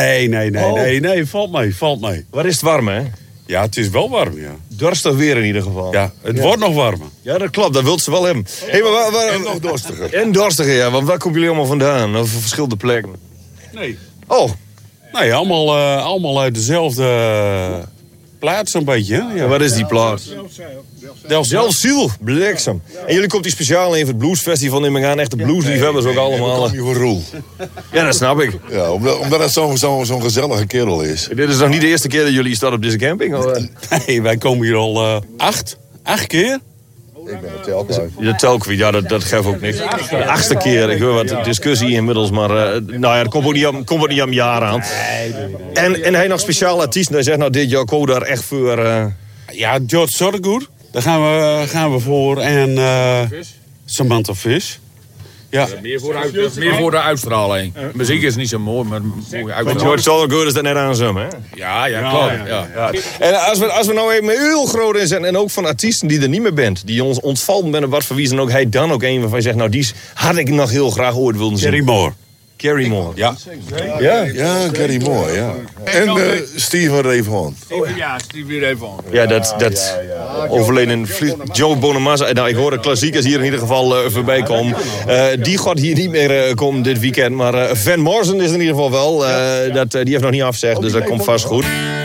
[SPEAKER 23] Nee, valt mee.
[SPEAKER 7] Waar is het warm, hè?
[SPEAKER 23] Ja, het is wel warm, ja.
[SPEAKER 7] Dorstig weer in ieder geval.
[SPEAKER 23] Ja, het wordt nog warmer.
[SPEAKER 7] Ja, dat klopt. Dat wil ze wel hebben. Hey, maar
[SPEAKER 23] en nog dorstiger.
[SPEAKER 7] En dorstiger, ja. Want waar komen jullie allemaal vandaan? Of verschillende plekken?
[SPEAKER 23] Nee.
[SPEAKER 7] Oh.
[SPEAKER 23] Nee, allemaal uit dezelfde plaats een beetje, hè?
[SPEAKER 7] Ja. Wat is die plaats? Delfzijl. Bliksem. En jullie komt die speciaal in voor het bluesfestival. Neem ik aan, echte bluesliefhebbers ook allemaal.
[SPEAKER 23] Dan kom je voor Roel.
[SPEAKER 7] Ja, dat snap ik.
[SPEAKER 23] Ja, omdat het zo'n gezellige kerel is.
[SPEAKER 7] Dit is nog niet de eerste keer dat jullie staan op deze camping? Of?
[SPEAKER 23] Nee, wij komen hier al 8 keer.
[SPEAKER 8] Ik ben de telkwijt.
[SPEAKER 7] De telkwijt, ja, dat geeft ook niks. De 8e keer, ik hoor wat discussie inmiddels, maar nou ja, dat komt ook niet aan jaar aan. En hij nog speciale artiesten, hij zegt nou dit jaar code daar echt voor...
[SPEAKER 23] Ja, George Thorogood, daar gaan we voor. En Samantha Fish. Ja.
[SPEAKER 9] Meer voor de uitstraling. Muziek is niet zo mooi, maar mooie uitstraling.
[SPEAKER 7] Maar George Thorogood is dat net aan hem, hè?
[SPEAKER 9] Ja, klopt. Ja.
[SPEAKER 7] En als we nou even heel groot inzetten, en ook van artiesten die er niet meer bent, die ons ontvallen ben op wat voor wie zijn ook, hij dan ook een waarvan je zegt, nou die had ik nog heel graag ooit willen zien. Carrie Moore.
[SPEAKER 23] Ja.
[SPEAKER 8] Ja, Carrie Moore, ja. En Steven Ray Vaughan.
[SPEAKER 9] Ja, Steven Ray Vaughan.
[SPEAKER 7] Ja, dat overleden Joe Bonamassa. Nou, ik hoor de klassiekers hier in ieder geval voorbij komen. Die gaat hier niet meer komen dit weekend. Maar Van Morrison is in ieder geval wel. Die heeft nog niet afgezegd, dus dat komt vast goed.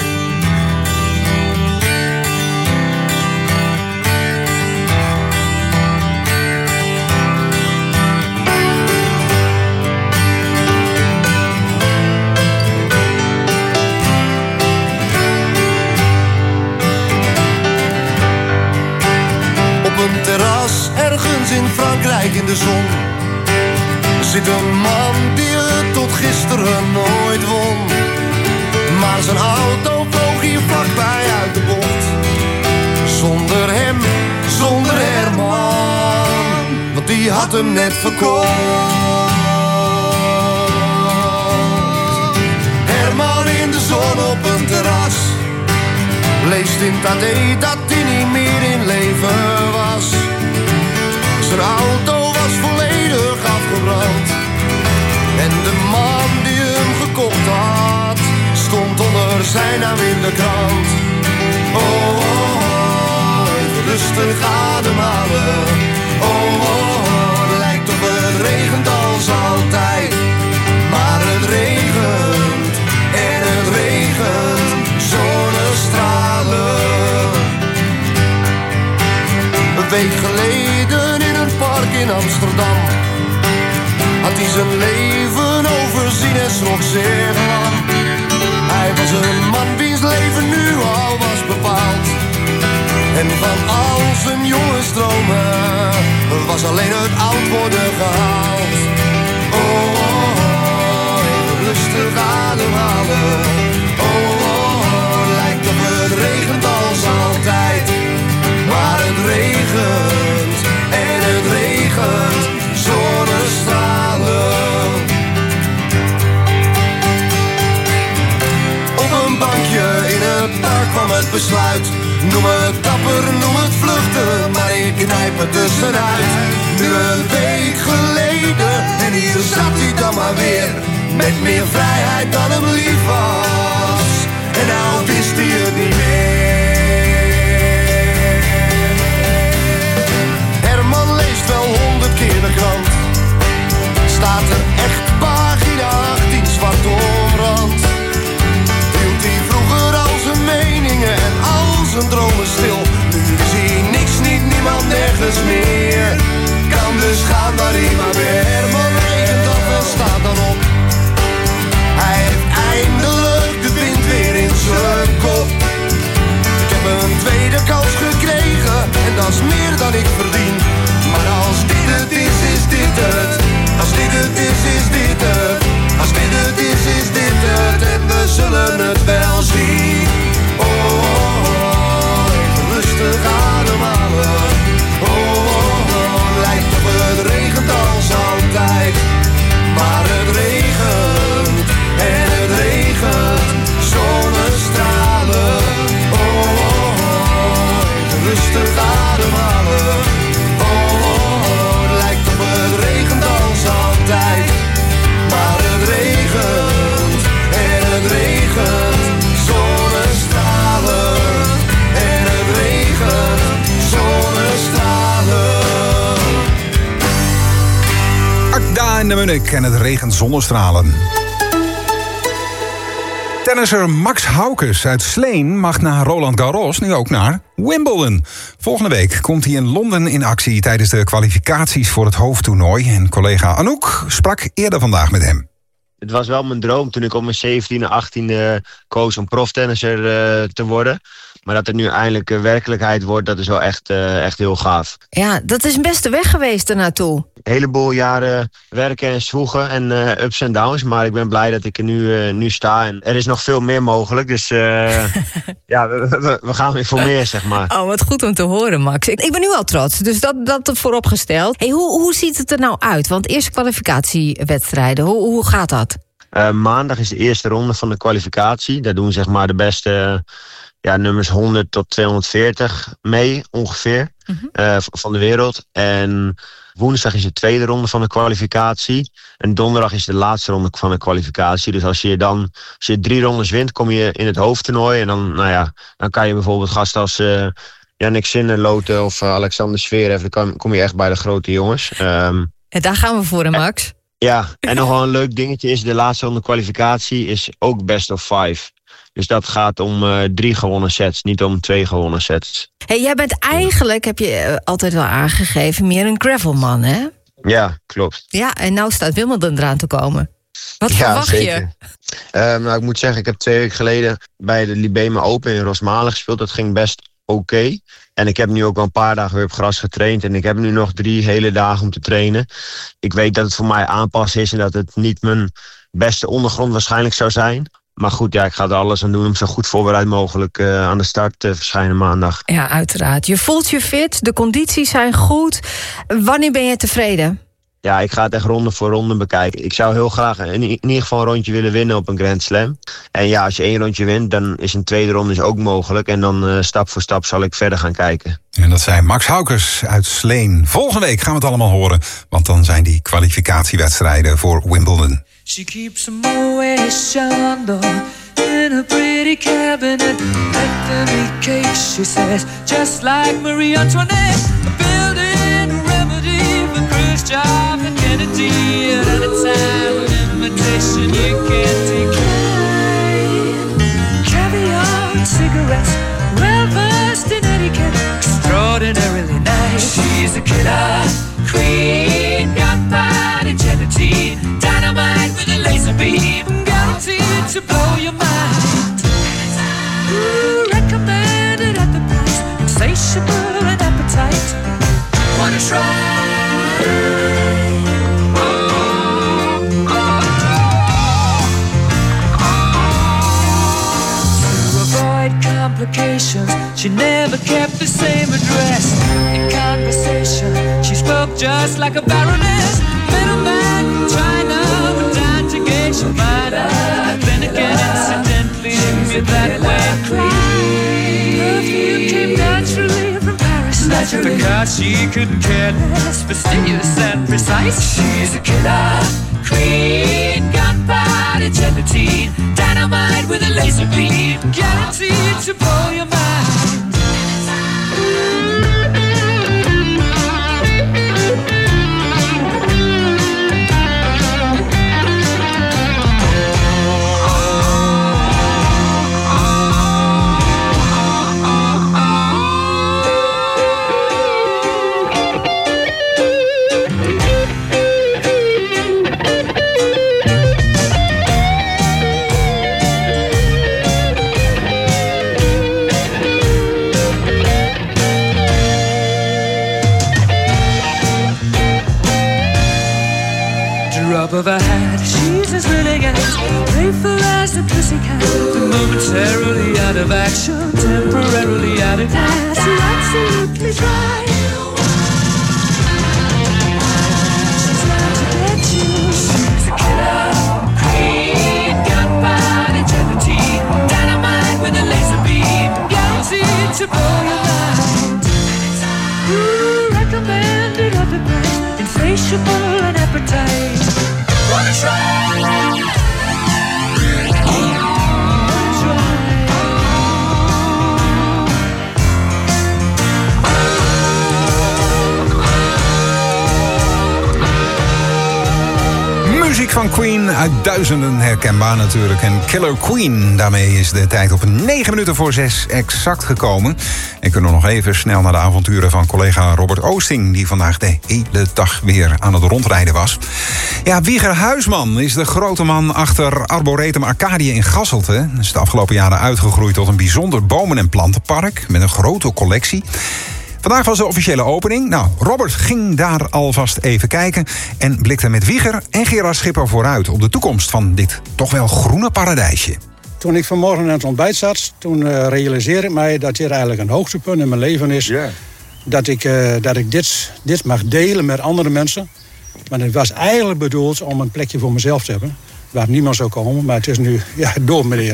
[SPEAKER 10] In de zon zit een man die het tot gisteren nooit won. Maar zijn auto vloog hier vlakbij uit de bocht. Zonder hem, zonder Herman, want die had hem net verkocht. Herman in de zon op een terras leest in het AD dat hij niet meer in leven was. Zijn auto was volledig afgebrand. En de man die hem gekocht had stond onder zijn naam in de krant. Oh, even rustig ademhalen. Oh, lijkt of het regent als altijd. Maar het regent en het regent zonnestralen. Een week geleden in Amsterdam had hij zijn leven overzien en schrok zeer lang. Hij was een man wiens leven nu al was bepaald. En van al zijn jonge stromen was alleen het oud worden gehaald. Oh, even rustig ademhalen. Oh, lijkt op het regent als altijd. Maar het regent en het regent zonnestralen. Op een bankje in het park kwam het besluit. Noem het dapper, noem het vluchten, maar ik knijp het tussenuit. Nu een week geleden en hier zat hij dan maar weer. Met meer vrijheid dan hem lief was. En nou wist hij het niet meer. Wel 100 keer de krant. Staat er echt pagina 18 zwart zijn dromen stil. Nu zie niks, niemand, nergens meer. Kan dus gaan waar hij maar weer. Maar regent af en staat dan op. Hij heeft eindelijk de wind weer in zijn kop. Ik heb een tweede kans gekregen en dat is meer dan ik verdien. Maar als dit het is dit het. Als dit het is dit het. Als dit het is dit het. En we zullen het wel zien. Oh, oh, oh, even rustig ademhalen. Oh, oh, oh, lijkt op het regent als altijd. Maar het regent en het regent. Zonnestralen. Oh, oh, oh, even rustig ademhalen. Oh, oh, oh, lijkt op het regent als altijd. Maar het regent en het regent. Zonnestralen en het regent. Zonnestralen.
[SPEAKER 13] Akda en de Munnik en het regent zonnestralen. Tennisser Max Hauckes uit Sleen mag na Roland Garros nu ook naar Wimbledon. Volgende week komt hij in Londen in actie tijdens de kwalificaties voor het hoofdtoernooi. En collega Anouk sprak eerder vandaag met hem.
[SPEAKER 11] Het was wel mijn droom toen ik op mijn 17e, 18e koos om proftennisser te worden. Maar dat het nu eindelijk werkelijkheid wordt, dat is wel echt heel gaaf.
[SPEAKER 12] Ja, dat is best de weg geweest ernaartoe.
[SPEAKER 11] Een heleboel jaren werken en zwoegen en ups en downs. Maar ik ben blij dat ik er nu sta. En er is nog veel meer mogelijk. Dus ja, we gaan weer voor meer, zeg maar.
[SPEAKER 12] Oh, wat goed om te horen, Max. Ik ben nu al trots, dus dat vooropgesteld. Hey, hoe ziet het er nou uit? Want eerste kwalificatiewedstrijden, hoe gaat dat?
[SPEAKER 11] Maandag is de eerste ronde van de kwalificatie. Daar doen zeg maar de beste nummers 100 tot 240 mee, ongeveer, van de wereld. En woensdag is de tweede ronde van de kwalificatie. En donderdag is de laatste ronde van de kwalificatie. Dus als je 3 rondes wint, kom je in het hoofdtoernooi. En dan kan je bijvoorbeeld gasten als Jannik Sinner of Alexander Zverev. Dan kom je echt bij de grote jongens.
[SPEAKER 12] En daar gaan we voor, Max.
[SPEAKER 11] Ja, en nog wel een leuk dingetje is, de laatste ronde kwalificatie is ook best of 5. Dus dat gaat om 3 gewonnen sets, niet om 2 gewonnen sets.
[SPEAKER 12] Hey, jij bent eigenlijk, heb je altijd wel aangegeven, meer een gravelman, hè?
[SPEAKER 11] Ja, klopt.
[SPEAKER 12] Ja, en nou staat Wimbledon eraan te komen. Wat verwacht
[SPEAKER 11] zeker. Je? Ik moet zeggen, ik heb 2 weken geleden bij de Libema Open in Rosmalen gespeeld. Dat ging best oké. En ik heb nu ook wel een paar dagen weer op gras getraind. En ik heb nu nog 3 hele dagen om te trainen. Ik weet dat het voor mij aanpassen is en dat het niet mijn beste ondergrond waarschijnlijk zou zijn. Maar goed, ik ga er alles aan doen om zo goed voorbereid mogelijk aan de start te verschijnen maandag.
[SPEAKER 12] Ja, uiteraard. Je voelt je fit, de condities zijn goed. Wanneer ben je tevreden?
[SPEAKER 11] Ja, ik ga het echt ronde voor ronde bekijken. Ik zou heel graag in ieder geval een rondje willen winnen op een Grand Slam. En ja, als je 1 rondje wint, dan is een tweede ronde ook mogelijk. En dan stap voor stap zal ik verder gaan kijken.
[SPEAKER 13] En dat zijn Max Hauckes uit Sleen. Volgende week gaan we het allemaal horen, want dan zijn die kwalificatiewedstrijden voor Wimbledon.
[SPEAKER 15] She keeps a Moet Chandon in a pretty cabinet. Anthony cake, she says, just like Marie Antoinette. A building a remedy for Khrushchev and Kennedy. At any time, an invitation you can't decline. Caviar and cigarettes, well versed in etiquette, extraordinarily nice. She's a killer queen, gunpowder gelatine, dynamite with a laser beam, guaranteed to blow your mind. Ooh, recommended at the price, insatiable in appetite. Wanna try? To avoid complications, she never kept the same address. In conversation, she spoke just like a baroness. Middleman from China, but down to gauge your mind. Then again, incidentally, you're that way. Perfume came naturally from Paris. Naturally. Because she couldn't care less, fastidious and precise. She's a killer queen, gunpowder gelatine, dynamite with a laser beam, guaranteed to blow your mind. a pussycat. Momentarily out of action, temporarily out of class. You're absolutely right. She's out to get you. She's a killer queen, gunpowder gelatine, dynamite with a laser beam, guaranteed to blow your mind. Ooh, recommended at the price, insatiable and appetite. Wanna try?
[SPEAKER 13] Muziek van Queen, uit duizenden herkenbaar natuurlijk. En Killer Queen, daarmee is de tijd op 9 minuten voor 6 exact gekomen. En kunnen we nog even snel naar de avonturen van collega Robert Oosting, die vandaag de hele dag weer aan het rondrijden was. Ja, Wieger Huisman is de grote man achter Arboretum Arcadië in Gasselte. Dat is de afgelopen jaren uitgegroeid tot een bijzonder bomen- en plantenpark met een grote collectie. Vandaag was de officiële opening. Nou, Robert ging daar alvast even kijken en blikte met Wieger en Gerard Schipper vooruit op de toekomst van dit toch wel groene paradijsje.
[SPEAKER 14] Toen ik vanmorgen aan het ontbijt zat, toen realiseerde ik mij dat dit eigenlijk een hoogtepunt in mijn leven is. Yeah. Dat ik dit mag delen met andere mensen. Maar het was eigenlijk bedoeld om een plekje voor mezelf te hebben. Waar niemand zou komen, maar het is nu door meneer.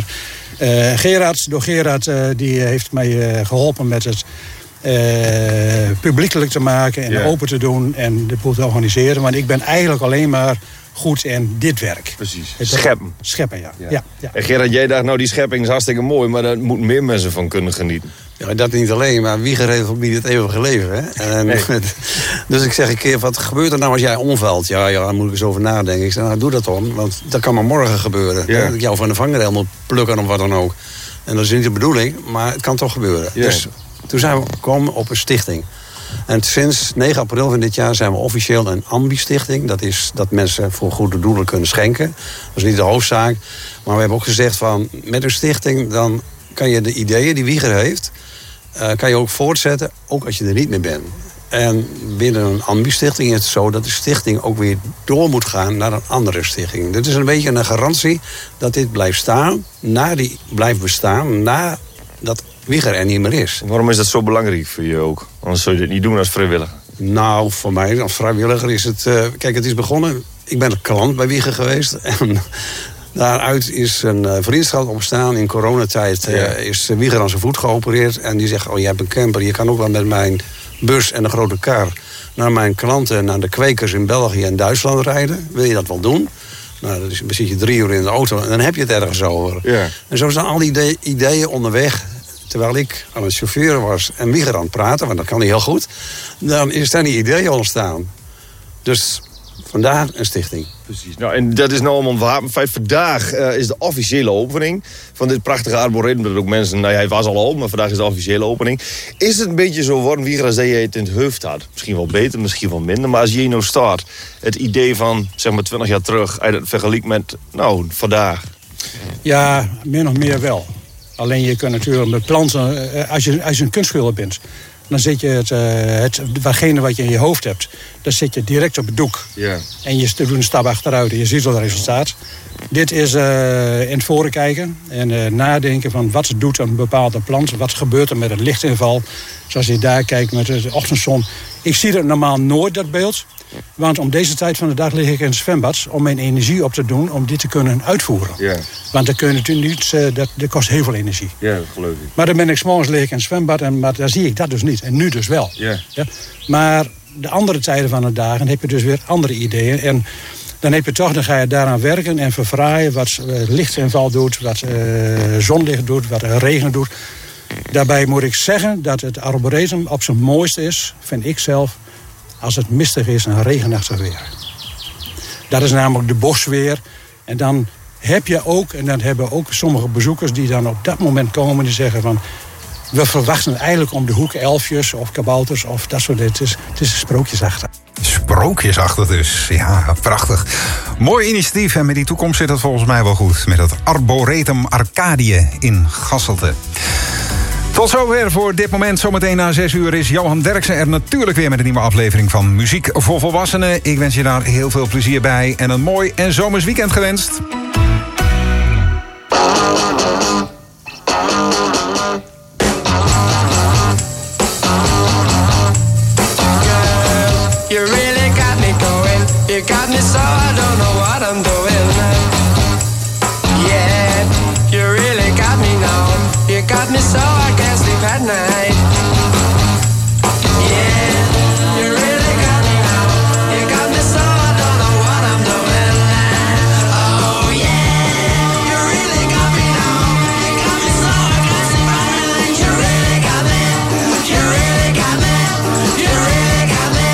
[SPEAKER 14] Gerard die heeft mij geholpen met het publiekelijk te maken en open te doen en de boel te organiseren. Want ik ben eigenlijk alleen maar goed in dit werk.
[SPEAKER 7] Precies.
[SPEAKER 14] Scheppen. Scheppen, ja.
[SPEAKER 7] En Gerard, jij dacht, nou die schepping is hartstikke mooi, maar daar moeten meer mensen van kunnen genieten.
[SPEAKER 16] Ja, dat niet alleen, maar Wieger heeft ook niet het eeuwige leven. Hè? En, dus ik zeg een keer, wat gebeurt er nou als jij omvalt? Ja, daar moet ik eens over nadenken. Ik zeg, nou, doe dat dan, want dat kan maar morgen gebeuren. Ja. Dat ik jou van de vangrail moet plukken of wat dan ook. En dat is niet de bedoeling, maar het kan toch gebeuren. Ja. Dus toen zijn we gekomen op een stichting. En sinds 9 april van dit jaar zijn we officieel een ambi-stichting. Dat is dat mensen voor goede doelen kunnen schenken. Dat is niet de hoofdzaak. Maar we hebben ook gezegd van, met een stichting dan kan je de ideeën die Wieger heeft, kan je ook voortzetten, ook als je er niet meer bent. En binnen een ambi-stichting is het zo dat de stichting ook weer door moet gaan naar een andere stichting. Dit is een beetje een garantie dat dit blijft bestaan nadat Wieger er niet meer is.
[SPEAKER 7] Waarom is dat zo belangrijk voor je ook? Anders zou je dit niet doen als vrijwilliger.
[SPEAKER 16] Nou, voor mij als vrijwilliger is het... kijk, het is begonnen. Ik ben een klant bij Wieger geweest. En daaruit is een vriendschap ontstaan. In coronatijd is Wieger aan zijn voet geopereerd. En die zegt, oh, je hebt een camper. Je kan ook wel met mijn bus en een grote kar naar mijn klanten, naar de kwekers in België en Duitsland rijden. Wil je dat wel doen? Nou, dan zit je 3 uur in de auto en dan heb je het ergens over. Ja. En zo zijn al die ideeën onderweg. Terwijl ik aan het chauffeur was en Wieger aan het praten, want dat kan hij heel goed, dan is daar die idee ontstaan. Dus vandaar een stichting.
[SPEAKER 7] Precies. Nou, en dat is nou om een wapenfeit. Vandaag is de officiële opening van dit prachtige arboretum. Dat ook mensen, hij was al open, maar vandaag is de officiële opening. Is het een beetje zo worden, Wieger, als dat je het in het hoofd had? Misschien wel beter, misschien wel minder. Maar als je nou staat, het idee van, zeg maar 20 jaar terug, vergelijk met, nou, vandaag.
[SPEAKER 14] Ja, min of meer wel. Alleen je kunt natuurlijk met planten, als je een kunstschilder bent, dan zit je watgene wat je in je hoofd hebt, dat zit je direct op het doek. Yeah. En je doet een stap achteruit en je ziet al het resultaat. Dit is in het voren kijken en nadenken van wat doet een bepaalde plant, wat gebeurt er met het lichtinval. Zoals je daar kijkt met de ochtendzon. Ik zie dat normaal nooit, dat beeld. Want om deze tijd van de dag lig ik in het zwembad om mijn energie op te doen om dit te kunnen uitvoeren. Yeah. Want dat kun je natuurlijk niet, dat kost heel veel energie.
[SPEAKER 7] Ja, dat geloof ik.
[SPEAKER 14] Maar dan ben ik 's morgens lig ik in het zwembad maar daar zie ik dat dus niet. En nu dus wel. Yeah. Ja? Maar de andere tijden van de dagen heb je dus weer andere ideeën. En dan ga je daaraan werken en verfraaien wat lichtinval doet, wat zonlicht doet, wat regen doet. Daarbij moet ik zeggen dat het arboretum op zijn mooiste is, vind ik zelf, als het mistig is en regenachtig weer. Dat is namelijk de bosweer. En dan heb je ook, en dan hebben ook sommige bezoekers die dan op dat moment komen, die zeggen van, we verwachten eigenlijk om de hoek elfjes of kabouters of dat soort dingen. Het is sprookjesachtig.
[SPEAKER 13] Sprookjesachtig dus, ja, prachtig. Mooi initiatief en met die toekomst zit het volgens mij wel goed. Met het Arboretum Arcadië in Gasselte. Tot zover voor dit moment. Zometeen na 6 uur is Johan Derksen er natuurlijk weer met een nieuwe aflevering van Muziek voor Volwassenen. Ik wens je daar heel veel plezier bij en een mooi en zomers weekend gewenst.
[SPEAKER 10] you really got me going. You got me so I don't know what I'm doing. Yeah, you really got me now. You got me so I can't sleep at night. Yeah, you really got me now. You got me so I don't know what I'm doing. Oh yeah, you really got me now. You got me so I can't sleep at night. You really got me. You really got me. You really got me.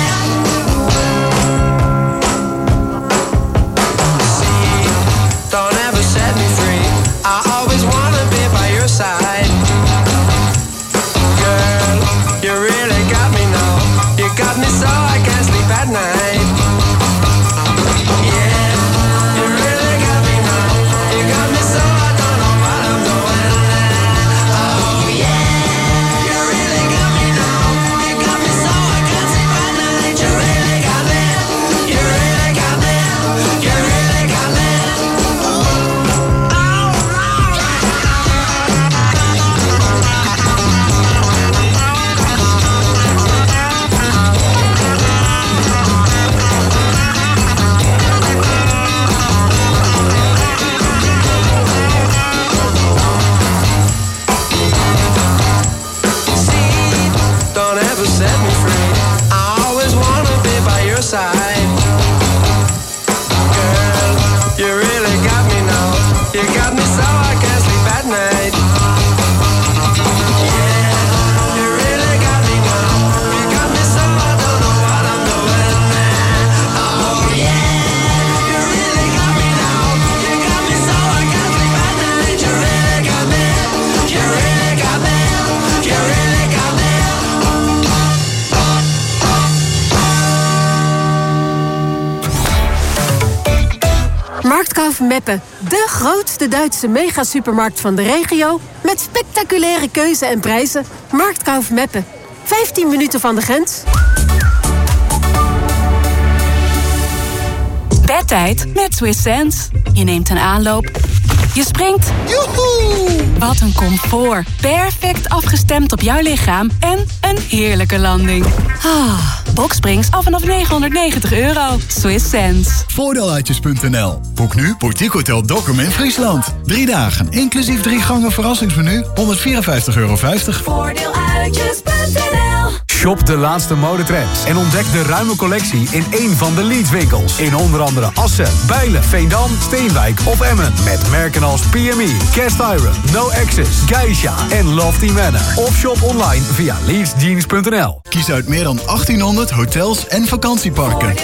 [SPEAKER 10] See, don't ever set me free. I always wanna be by your side. Girl, you really got me now. You got me so I can't sleep at night. Yeah, you really got me now. You got me so I don't know what I'm doing. Oh yeah, you really got me now. You got me so I can't sleep at night. You really got me. You really got me. You really got me. Don't ever set me free. I always wanna be by your side. Girl, you really got me now. You got me so I can't sleep at night. Yeah, you really got me now. You got me so I don't know what I'm doing. Oh yeah, you really got me now. You got me so I can't sleep at night. You really got me. You really got me. You really got me.
[SPEAKER 1] Marktkauf Meppen, de grootste Duitse megasupermarkt van de regio met spectaculaire keuze en prijzen. Marktkauf Meppen, 15 minuten van de grens.
[SPEAKER 3] Bedtijd met Swiss Sense. Je neemt een aanloop. Je springt. Joehoe! Wat een comfort. Perfect afgestemd op jouw lichaam en een heerlijke landing. Boxsprings af vanaf €990. Swiss Sense.
[SPEAKER 17] Voordeeluitjes.nl. Boek nu Boutique Hotel Dokkum in Friesland. 3 dagen, inclusief 3 gangen verrassingsmenu, €154,50.
[SPEAKER 3] Voordeeluitjes.nl.
[SPEAKER 18] Shop de laatste modetrends en ontdek de ruime collectie in één van de Leeds-winkels. In onder andere Assen, Bijlen, Veendam, Steenwijk of Emmen. Met merken als PME, Cast Iron, No Access, Geisha en Lofty Manor. Of shop online via leedsjeans.nl.
[SPEAKER 17] Kies uit meer dan 1800 hotels en vakantieparken.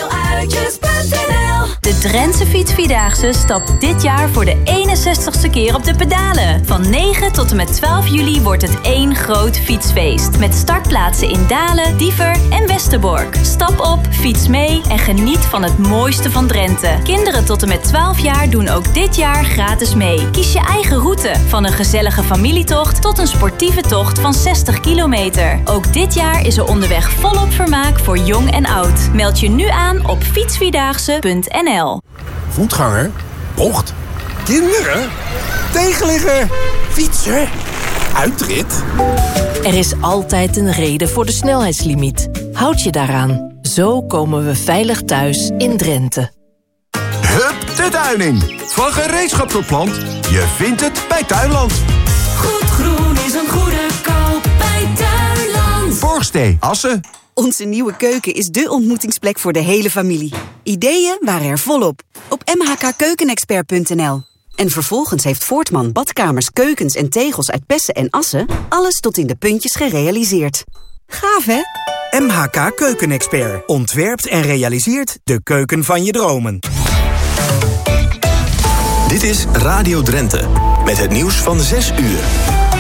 [SPEAKER 19] De Drentse Fietsvierdaagse stapt dit jaar voor de 61ste keer op de pedalen. Van 9 tot en met 12 juli wordt het één groot fietsfeest. Met startplaatsen in Dalen, Diever en Westerbork. Stap op, fiets mee en geniet van het mooiste van Drenthe. Kinderen tot en met 12 jaar doen ook dit jaar gratis mee. Kies je eigen route, van een gezellige familietocht tot een sportieve tocht van 60 kilometer. Ook dit jaar is er onderweg volop vermaak voor jong en oud. Meld je nu aan op fietsvierdaagse.nl.
[SPEAKER 2] Voetganger, bocht,
[SPEAKER 5] Kinderen, tegenligger, fietsen, uitrit.
[SPEAKER 24] Er is altijd een reden voor de snelheidslimiet. Houd je daaraan. Zo komen we veilig thuis in Drenthe.
[SPEAKER 2] Hup de tuin in. Van gereedschap tot plant, je vindt het bij Tuinland.
[SPEAKER 15] Goed groen is een goede koop bij Tuinland.
[SPEAKER 2] Borgstee, Assen.
[SPEAKER 20] Onze nieuwe keuken is dé ontmoetingsplek voor de hele familie. Ideeën waren er volop op mhkkeukenexpert.nl. En vervolgens heeft Voortman badkamers, keukens en tegels uit Pessen en Assen alles tot in de puntjes gerealiseerd. Gaaf, hè?
[SPEAKER 21] MHK Keukenexpert ontwerpt en realiseert de keuken van je dromen.
[SPEAKER 2] Dit is Radio Drenthe met het nieuws van 6 uur.